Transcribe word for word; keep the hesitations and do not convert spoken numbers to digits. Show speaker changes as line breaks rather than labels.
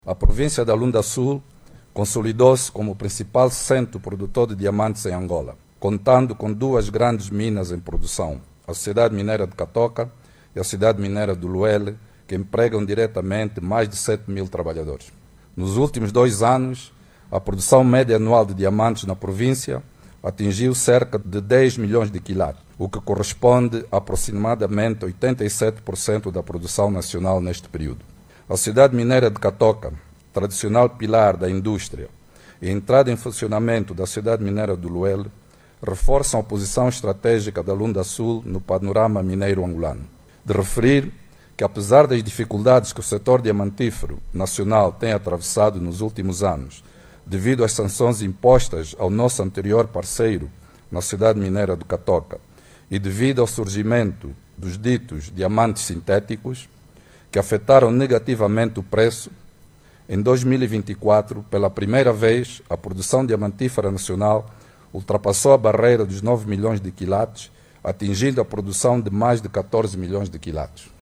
A província da Lunda Sul consolidou-se como o principal centro produtor de diamantes em Angola, contando com duas grandes minas em produção, a Sociedade Mineira de Catoca e a Sociedade Mineira do Luele, que empregam diretamente mais de sete mil trabalhadores. Nos últimos dois anos, a produção média anual de diamantes na província atingiu cerca de dez milhões de quilates, o que corresponde a aproximadamente oitenta e sete por cento da produção nacional neste período. A Sociedade Mineira de Catoca, tradicional pilar da indústria, e a entrada em funcionamento da Sociedade Mineira do Luele reforçam a posição estratégica da Lunda Sul no panorama mineiro angolano. De referir que, apesar das dificuldades que o setor diamantífero nacional tem atravessado nos últimos anos, devido às sanções impostas ao nosso anterior parceiro na Sociedade Mineira do Catoca e devido ao surgimento dos ditos diamantes sintéticos, que afetaram negativamente o preço, em dois mil e vinte e quatro, pela primeira vez, a produção diamantífera nacional ultrapassou a barreira dos nove milhões de quilates, atingindo a produção de mais de catorze milhões de quilates.